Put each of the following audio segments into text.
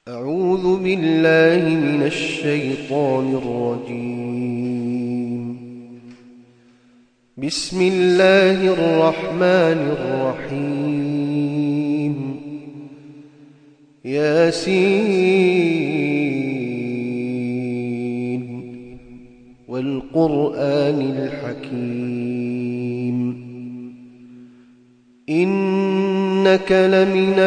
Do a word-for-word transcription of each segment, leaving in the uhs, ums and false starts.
أعوذ بالله من الشيطان الرجيم. بسم الله الرحمن الرحيم. ياسين والقرآن الحكيم إنك لمن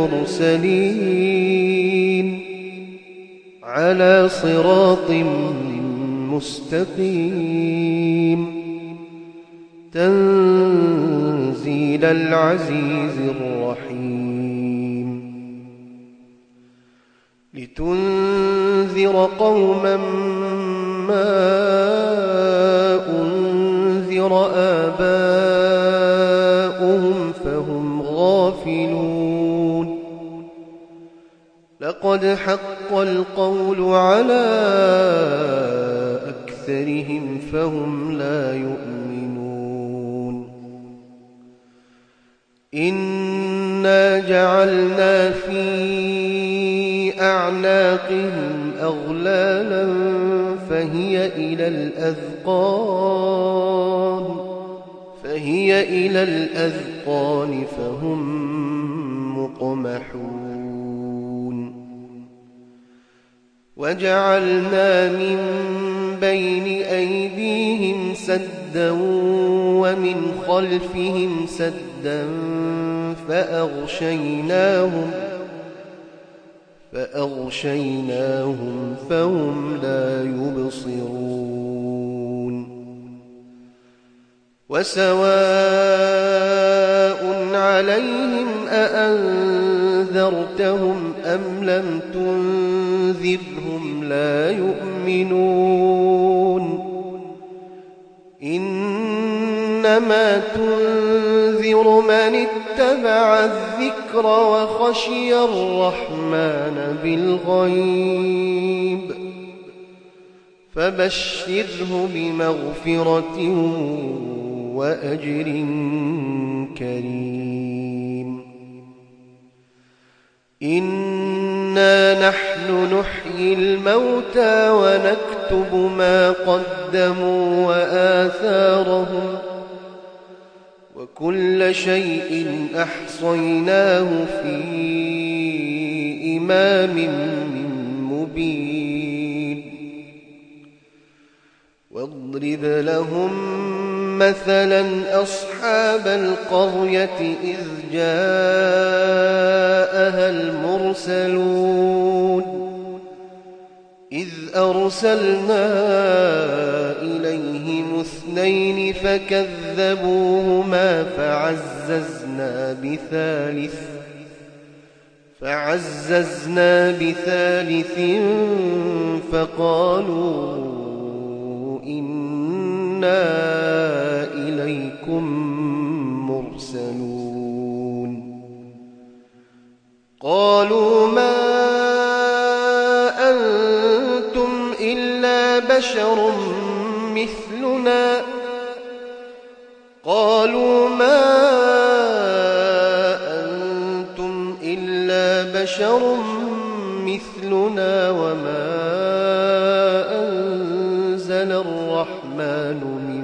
المرسلين على صراط مستقيم تنزيل العزيز الرحيم لتنذر قوما ما أنذر آباؤهم فهم غافلون لقد حق القول على أكثرهم فهم لا يؤمنون إنا جعلنا في أعناقهم أغلالا فهي إلى الأذقان فهي إلى الأذقان فهم مقمحون وجعلنا من بين أيديهم سدا ومن خلفهم سدا فأغشيناهم فأغشيناهم فهم لا يبصرون وسواء عليهم أأنذرتهم أم لم تنذرهم لا يؤمنون إنما تنذر من اتبع الذكر وخشي الرحمن بالغيب فبشره بمغفرة وأجر كريم إنا نحن نحيي الموتى ونكتب ما قدموا وآثارهم وكل شيء أحصيناه في إمام مبين واضرب لهم مثلا أصحاب القرية إذ جاءها المرسلون إذ أرسلنا إليهم اثنين فكذبوهما فعززنا بثالث فعززنا بثالث فقالوا إنا إليكم مرسلون قالوا ما أنتم إلا بشر مثلنا قالوا ما أنتم إلا بشر مثلنا وما أنزل الرحمن من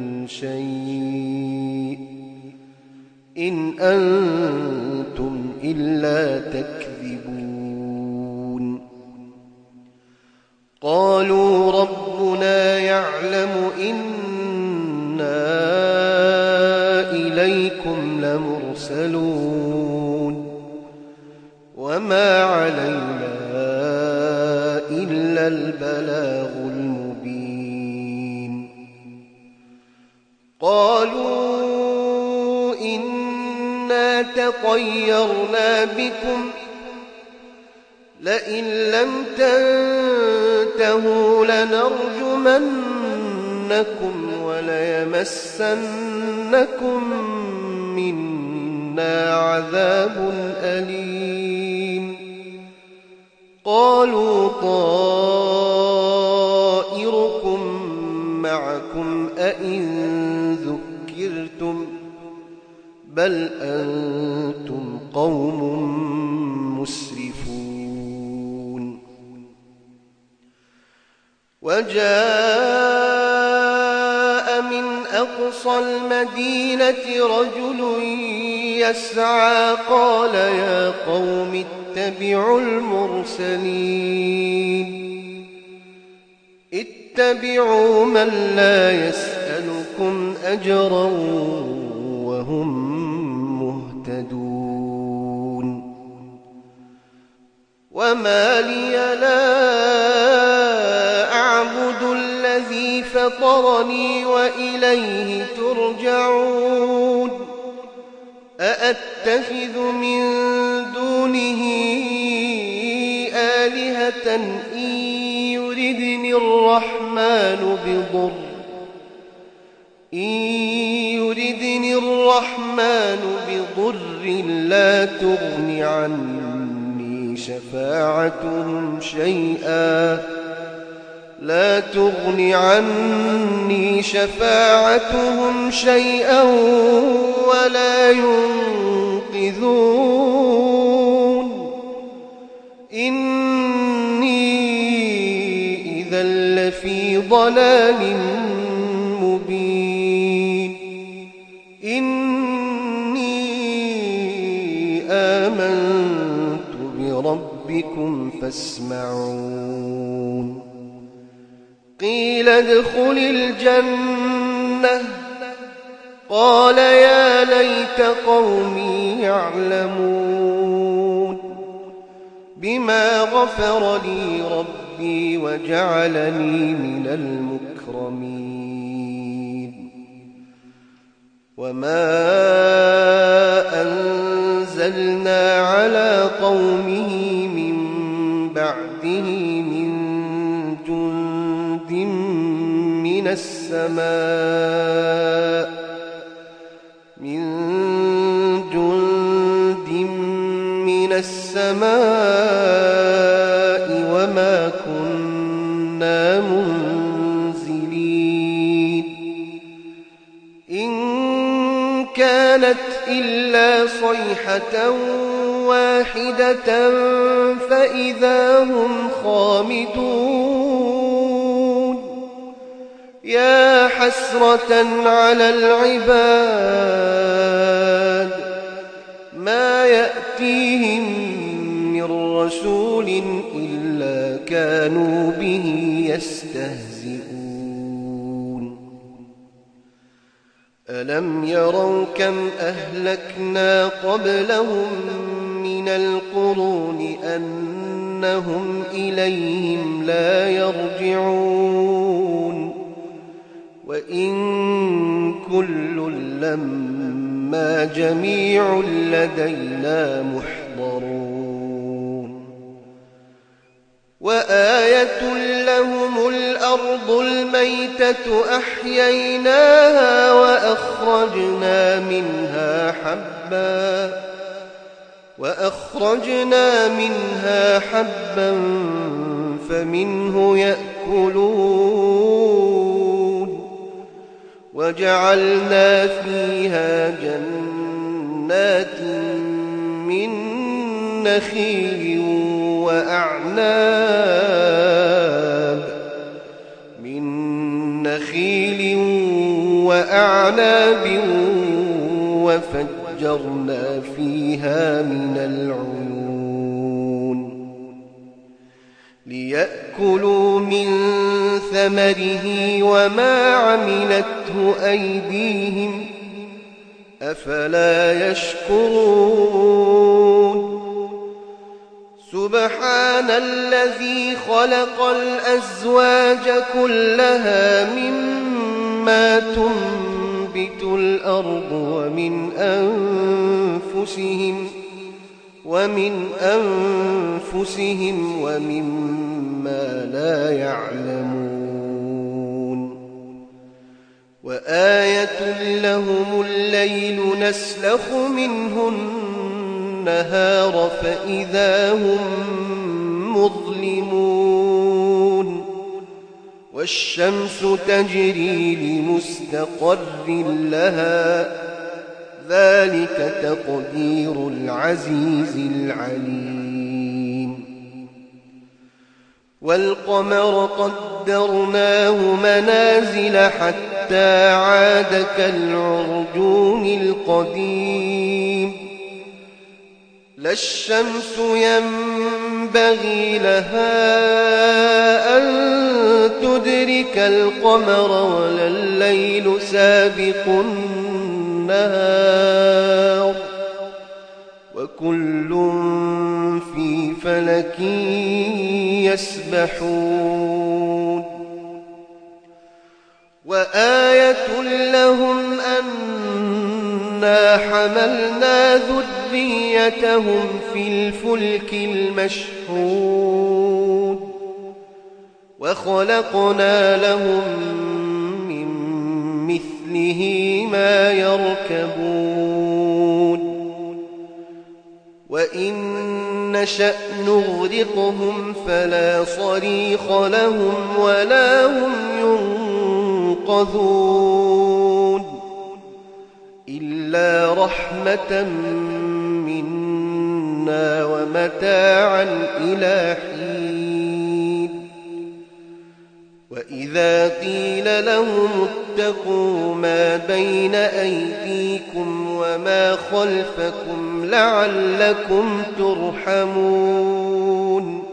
شيء إن أنتم إلا تكذبون قالوا ربنا يعلم إنا إليكم لمرسلون وما علينا إلا البلاغ المبين قالوا إنا تطيرنا بكم لئن لم تنتهوا لنرجمنكم وليمسنكم منا عذاب أليم قالوا طائركم معكم أئن ذكرتم بل أنتم قوم مسرفون وجاء من أقصى المدينة رجل يسعى قال يا قوم اتبعوا المرسلين اتبعوا من لا يسألكم أجرا وهم مهتدون وما لي لا أعبد الذي فطرني وإليه ترجعون أأتخذ من دونه آلهة إن يردني الرحمن بضر إن يردني الرحمن بضر لا تغن عني شفاعتهم شيئا لا تغن عني شفاعتهم شيئا ولا ينقذون إني إذا لفي ضلال مبين إني آمنت بربكم فاسمعون قيل ادخل الجنة قال يا ليت قومي يعلمون بما غفر لي ربي وجعلني من المكرمين وما أنزلنا على قومه من بعده من جند من السماء من جند من السماء وما كنا منزلين إن كانت إلا صيحة واحدة فإذا هم خامدون يا حسرة على العباد ما يأتيهم من رسول إلا كانوا به يستهزئون ألم يروا كم أهلكنا قبلهم من القرون أنهم إليهم لا يرجعون وإن كل لما جميع لدينا محضرون وآية لهم الأرض الميتة أحييناها وأخرجنا منها حبا وأخرجنا منها حبا فمنه يأكلون وجعلنا فيها جنات من نخيل وأعناب من نخيل وأعناب وفجرنا فيها من العيون ليأكلوا من ثمره وما عملته أيديهم أفلا يشكرون سبحان الذي خلق الأزواج كلها مما تنبت الأرض ومن أنفسهم ومن أنفسهم ومما لا يعلمون وآية لهم الليل نسلخ منه النهار فإذا هم مظلمون والشمس تجري لمستقر لها ذلك تقدير العزيز العليم والقمر قد وقدرناه منازل حتى عاد كالعرجون القديم لا الشمس ينبغي لها أن تدرك القمر ولا الليل سابق النهار وكل في فلك يسبحون وآية لهم أنا حملنا ذريتهم في الفلك المشحون وخلقنا لهم من مثله ما يركبون وإن نشأ نغرقهم فلا صريخ لهم ولا هم ينقذون إلا رحمة منا ومتاعا إلى حين وإذا قيل لهم اتقوا ما بين أيديكم وما خلفكم لعلكم ترحمون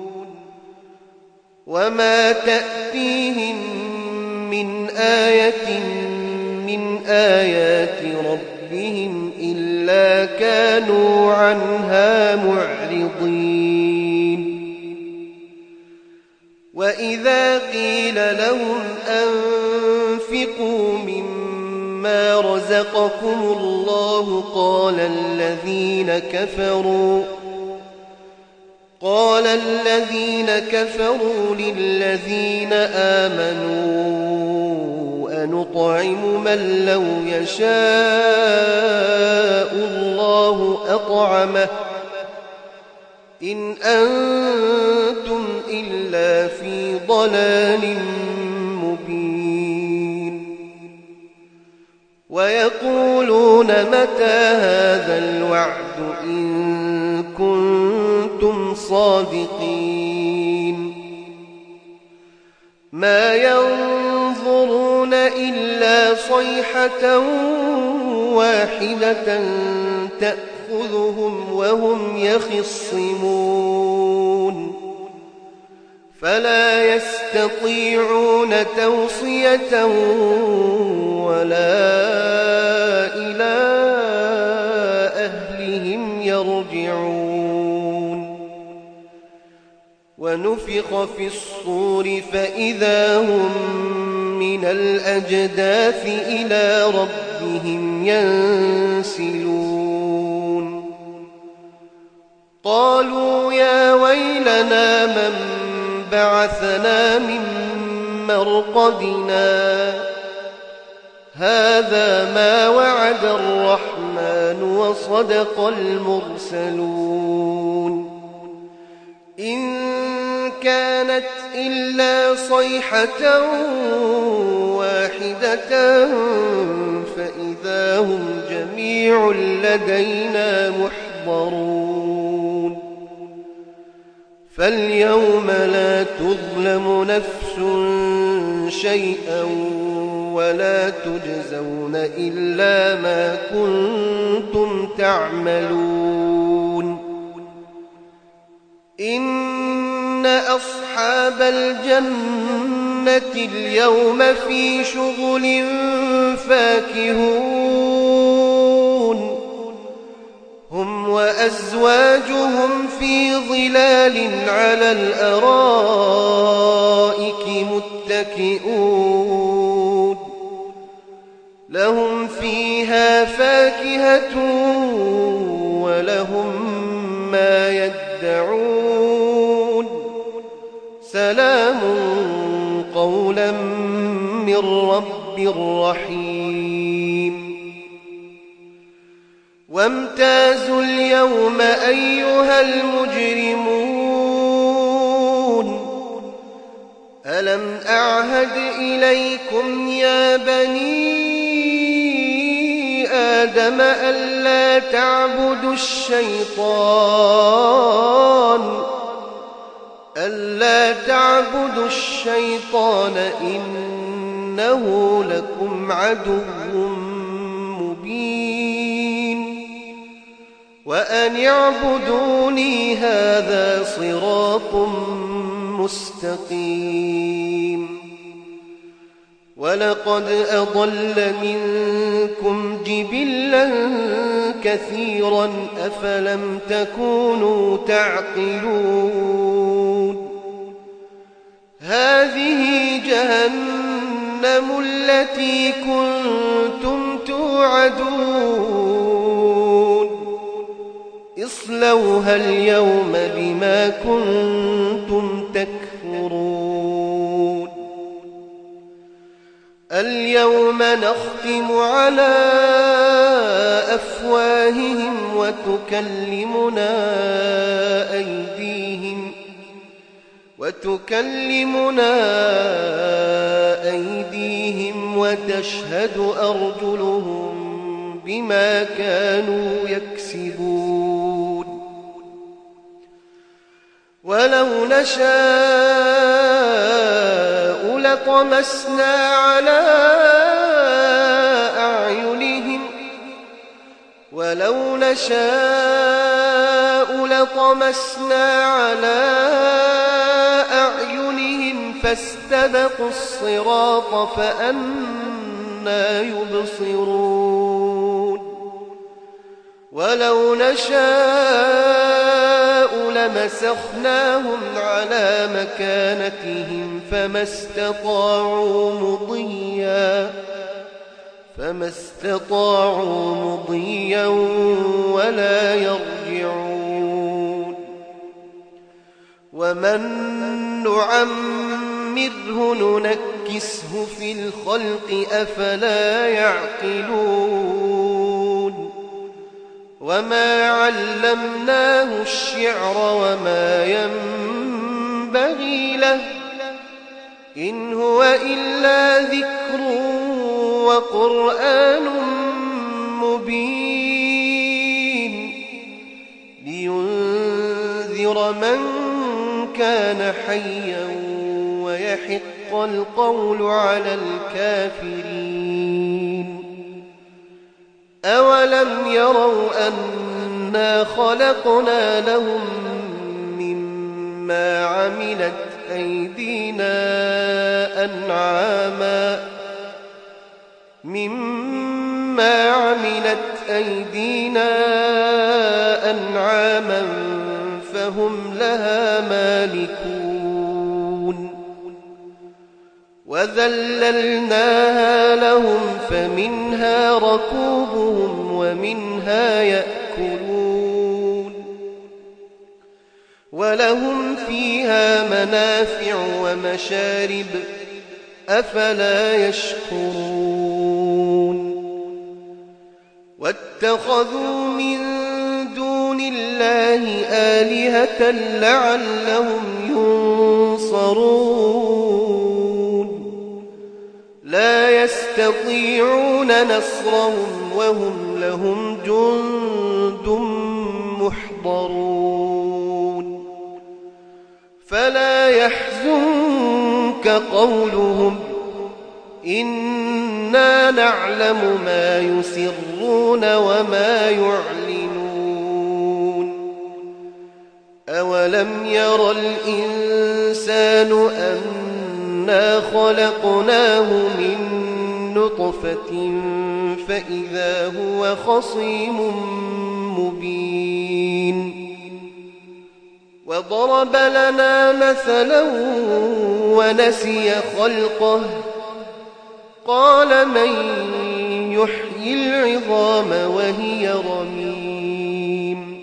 وما تأتيهم من آية من آيات ربهم إلا كانوا عنها معرضين وإذا قيل لهم أنفقوا مما رزقكم الله قال الذين كفروا قال الذين كفروا للذين آمنوا أنطعم من لو يشاء الله أطعمه إن أنتم إلا في ضلال مبين ويقولون متى هذا الوعد إن كنتم صادقين ما ينظرون إلا صيحة واحدة تأخذهم وهم يخصمون فلا يستطيعون توصية ولا إلى أهلهم يرجعون ونفخ في الصور فإذا هم من الأجداث إلى ربهم ينسلون قالوا يا ويلنا من بعثنا من مرقدنا هذا ما وعد الرحمن وصدق المرسلون إن كانت إلا صيحة واحدة فإذا هم جميع لدينا محضرون فاليوم لا تظلم نفس شيئا ولا تجزون إلا ما كنتم تعملون إن أصحاب الجنة اليوم في شغل فاكهون هم وأزواجهم في ظلال على الأرائك متكئون لهم فيها فاكهة ولهم ما يدعون سلام قولا من رب رحيم وامتازوا اليوم أيها المجرمون ألم أعهد إليكم يا بني آدم ألا تعبدوا الشيطان ألا تعبدوا الشيطان إنه لكم عدو مبين وأن اعبدوني هذا صراط مستقيم ولقد أضل منكم جبلا كثيرا أفلم تكونوا تعقلون هذه جهنم التي كنتم توعدون اصلوها اليوم بما كنتم تكفرون اليوم نختم على أفواههم وتكلمنا أيديهم وتكلمنا أيديهم وتشهد أرجلهم بما كانوا يكسبون ولو نشاء لطمسنا على أعينهم ولو نشاء لطمسنا على أعينهم فاستبقوا الصراط فأنى يبصرون ولو نشاء لمسخناهم على مكانتهم فما استطاعوا مضيا فما استطاعوا مضيا ولا يرجعون ومن نعمره ننكسه في الخلق أفلا يعقلون وما علمناه الشعر وما ينبغي له إن هو إلا ذكر وقرآن مبين لينذر من كان حيا ويحق القول على الكافرين أولم يروا أنا خلقنا لهم مما عملت أيدينا أنعاما مما عملت أيدينا أنعاما فهم لها مالكون وذللناها لهم فمنها ركوبهم ومنها يأكلون ولهم فيها منافع ومشارب أفلا يشكرون واتخذوا من دون الله آلهة لعلهم ينصرون لا يستطيعون نصرهم وهم لهم جند محضرون فلا يحزنك قولهم إنا نعلم ما يسرون وما يعلنون أولم ير الإنسان أنا خلقناه من نطفة فإذا هو خصيم مبين وضرب لنا مثلا ونسي خلقه قال من يحيي العظام وهي رميم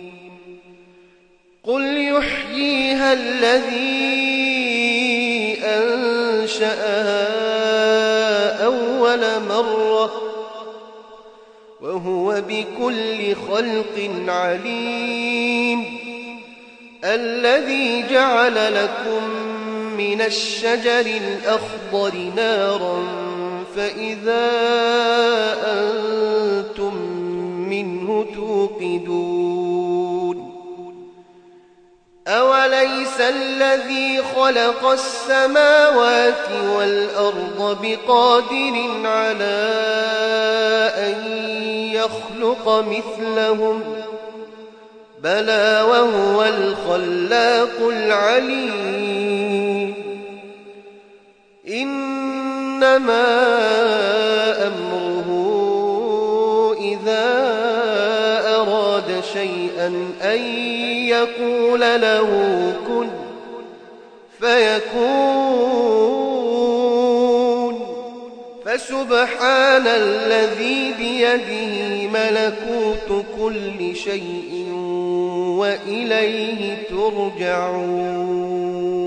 قل يحييها الذي أنشأها أول مرة وهو بكل خلق عليم الذي جعل لكم من الشجر الأخضر نارا فإذا أنتم منه توقدون أوليس الذي خلق السماوات والأرض بقادر على أن يخلق مثلهم بلى وهو الخلاق العليم إنما أمره إذا أراد شيئا أن يقول له كن فيكون فسبحان الذي بيده ملكوت كل شيء وإليه ترجعون